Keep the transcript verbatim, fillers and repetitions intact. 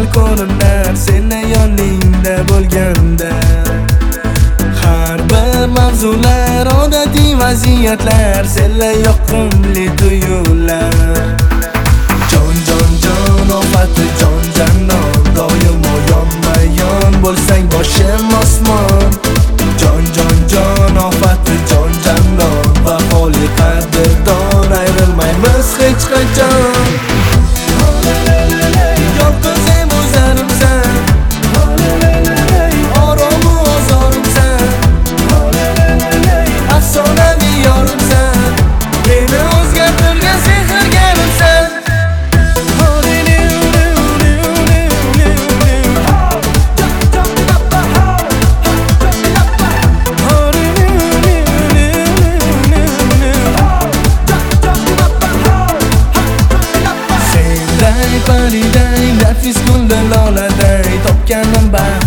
ko'rinar seni yoningda bo'lganda. Har bir mavzular odatiy vaziyatlar, senla yoqimli tuyular. Jon jon jon ofati jon jannon, doimo yonma-yon bo'lsang boshim osmon. Jon jon jon ofati jon jannon, vafoli qadrdon, ayrilmaymiz hech qachon. Yolg'izim o'zarimsan, oromu ozorimsan, afsonaviy yorimsan, meni o'zgartirgan sehrgarimsan. Pariday, nafis gullar loladay, topganim bas